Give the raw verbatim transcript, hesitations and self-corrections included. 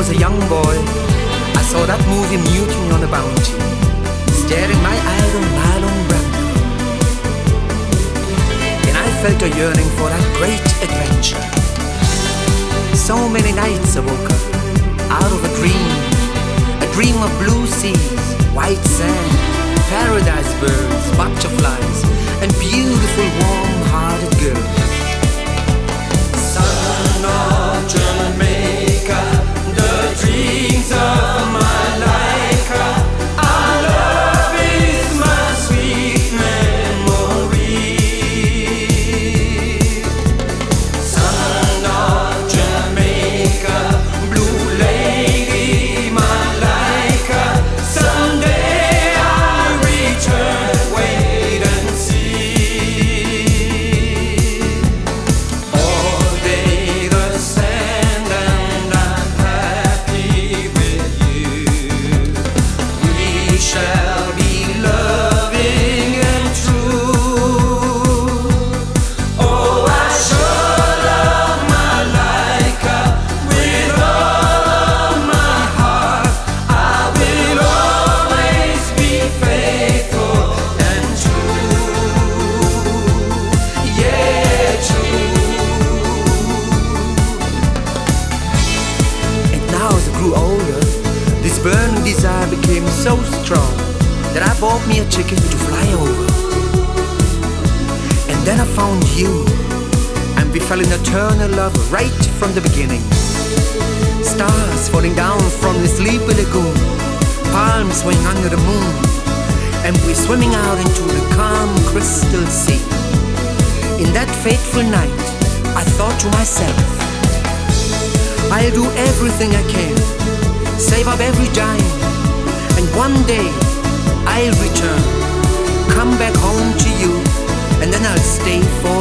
was a young boy, I saw that movie Mutiny on a Bounty, staring my idol Marlon Brando. And I felt a yearning for that great adventure. So many nights I woke up out of a dream, a dream of blue seas, white sand, paradise birds, butterflies, and beautiful warm-hearted girls. Son of Jamaica, the dreams of my Laika, our love is my sweet memory. Son of Jamaica, blue lady, my Laika, someday I'll return, wait and see. All day the sand and I'm happy with you. We shall be loving and true. Oh, I sure love my Laika with all of my heart. I will always be faithful and true. Yeah, true. And now as I grew older, this burning desire became so strong that I bought me a ticket to fly over. And then I found you, and we fell in eternal love right from the beginning. Stars falling down from the sleepy lagoon, palms swaying under the moon, and we're swimming out into the calm crystal sea. In that fateful night, I thought to myself, I'll do everything I can, save up every dime, and one day I'll return, come back home to you, and then I'll stay for